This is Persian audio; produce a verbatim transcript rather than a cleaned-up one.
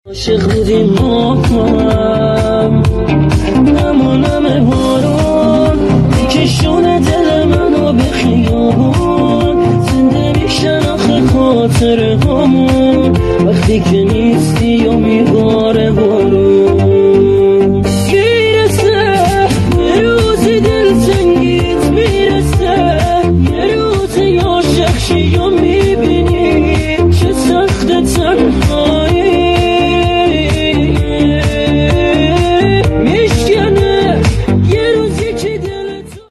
عاشق بودیم ما هم، همون همه بارون که شونه